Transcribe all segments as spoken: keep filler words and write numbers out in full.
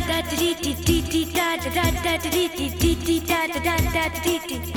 da dee dee dee dee da da da da dee dee dee dee da da da da dee dee.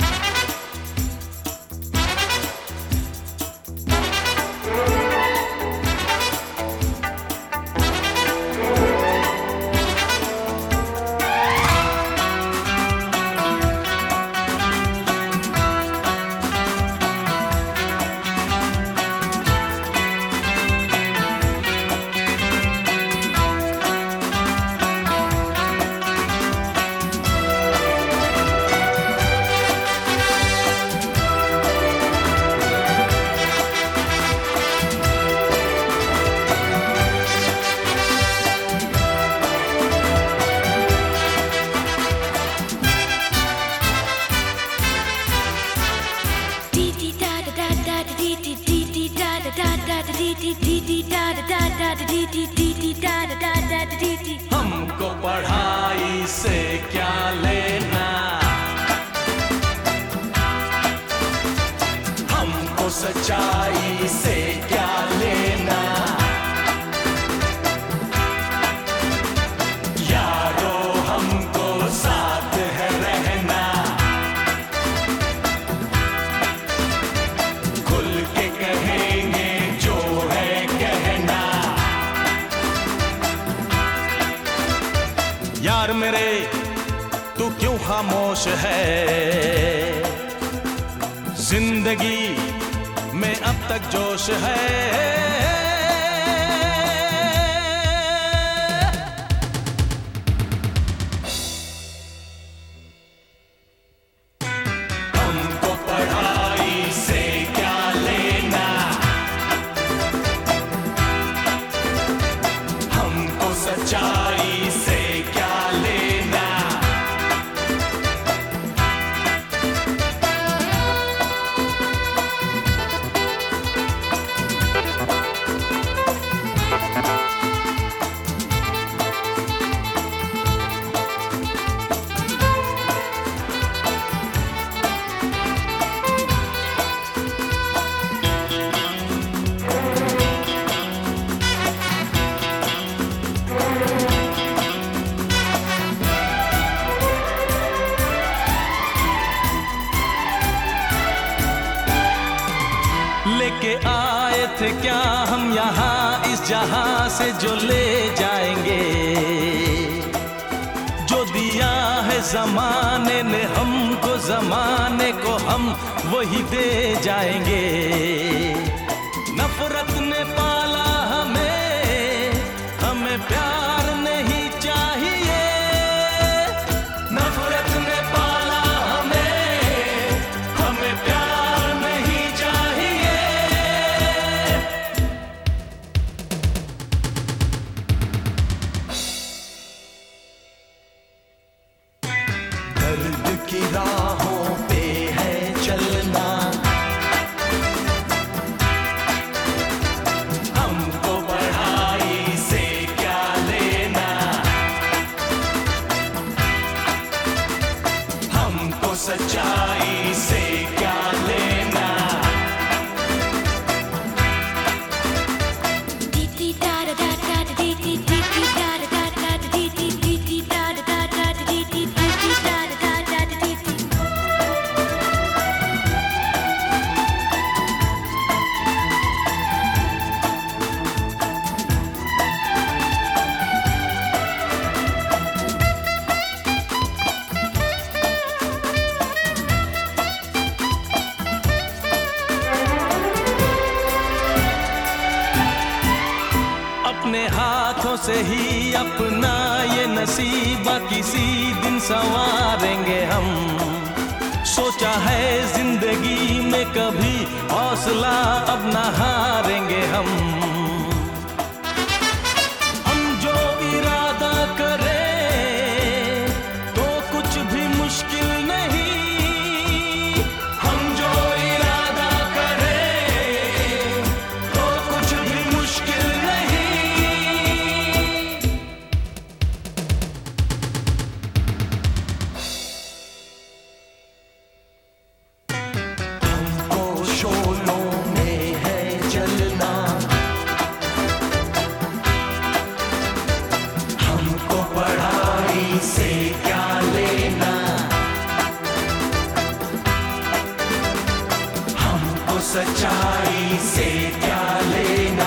हमको पढ़ाई से क्या लेना, हमको सच्चाई से क्या लेना। यारो हमको साथ है रहना, खुल के कहेंगे जो है कहना। यार मेरे तू क्यों खामोश है, जिंदगी में अब तक जोश है। हमको पढ़ाई से क्या लेना, हमको सच्चाई से क्या लेना। लेके आए थे क्या हम यहाँ इस जहां से जो ले जाएंगे, जो दिया है जमाने ने हमको जमाने को हम वही दे जाएंगे। नफरत ने पाला हमें, हमें प्यार नहीं चाहिए। नफरत ने पाला हमें, हमें प्यार नहीं चाहिए। दर्द की राहों पे है चलना, हमको पढ़ाई से क्या लेना। हमको सच्चाई से क्या लेना। Dee dee da da da da dee dee dee dee da da da da dee dee dee dee da da da da dee dee dee dee da da da da dee dee. अपने हाथों से ही अपना ये नसीबा किसी दिन संवारेंगे हम। सोचा है जिंदगी में कभी हौसला अब न हारेंगे हम। हम जो इरादा करें तो कुछ भी मुश्किल नहीं। हम जो इरादा करें तो कुछ भी मुश्किल नहीं। हमको शोलों में है जलना, सच्चाई से क्या लेना, हमको सच्चाई से क्या लेना।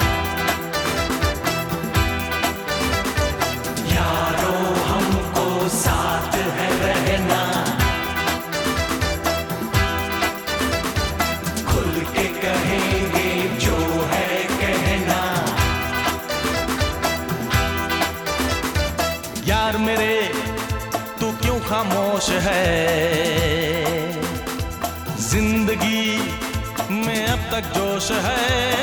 यारो हमको साथ है रहना, खुल के कहेंगे जो है कहना। यार मेरे तू क्यों खामोश है, जिंदगी में अब तक जोश है।